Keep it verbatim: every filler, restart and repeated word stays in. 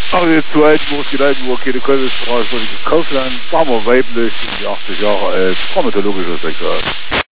Also zweit muss geleitet wo okay, Kaufland war weiblich in die achtzig Jahre als traumatologischer Sektor.